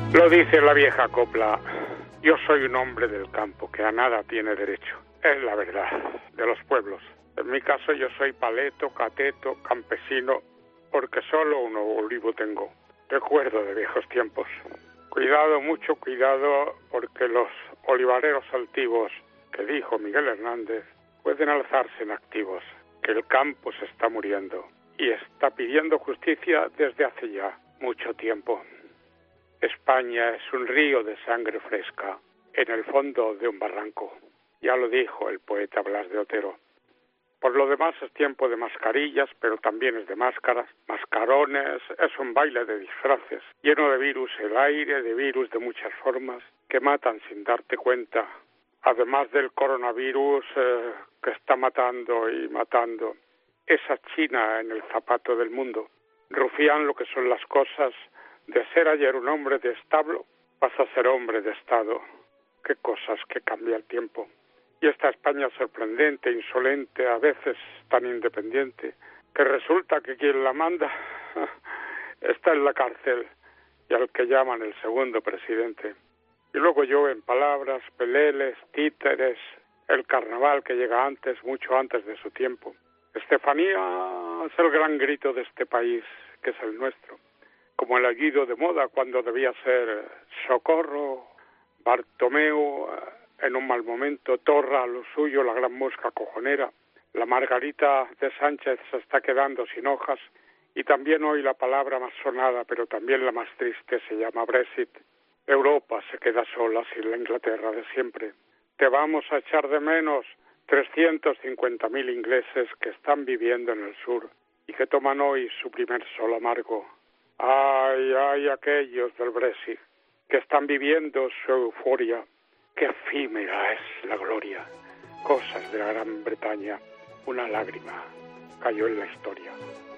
Lo dice la vieja copla: yo soy un hombre del campo que a nada tiene derecho. Es la verdad, de los pueblos. En mi caso yo soy paleto, cateto, campesino, porque solo un olivo tengo. Recuerdo de viejos tiempos. Cuidado, mucho cuidado, porque los olivareros altivos, que dijo Miguel Hernández, pueden alzarse en activos, que el campo se está muriendo y está pidiendo justicia desde hace ya mucho tiempo. España es un río de sangre fresca en el fondo de un barranco. Ya lo dijo el poeta Blas de Otero. Por lo demás es tiempo de mascarillas, pero también es de máscaras, mascarones, es un baile de disfraces, lleno de virus el aire, de virus de muchas formas, que matan sin darte cuenta. Además del coronavirus que está matando y matando, esa China en el zapato del mundo. Rufián lo que son las cosas. De ser ayer un hombre de establo, vas a ser hombre de Estado. Qué cosas que cambia el tiempo. Y esta España sorprendente, insolente, a veces tan independiente, que resulta que quien la manda está en la cárcel y al que llaman el segundo presidente. Y luego llueven palabras, peleles, títeres, el carnaval que llega antes, mucho antes de su tiempo. Estefanía es el gran grito de este país, que es el nuestro. Como el aullido de moda cuando debía ser socorro, Bartomeu en un mal momento, Torra a lo suyo, la gran mosca cojonera, la Margarita de Sánchez se está quedando sin hojas y también hoy la palabra más sonada, pero también la más triste, se llama Brexit. Europa se queda sola sin la Inglaterra de siempre. Te vamos a echar de menos 350.000 ingleses que están viviendo en el sur y que toman hoy su primer sol amargo. Ay, ay, aquellos del Brexit que están viviendo su euforia. Qué efímera es la gloria. Cosas de la Gran Bretaña. Una lágrima cayó en la historia.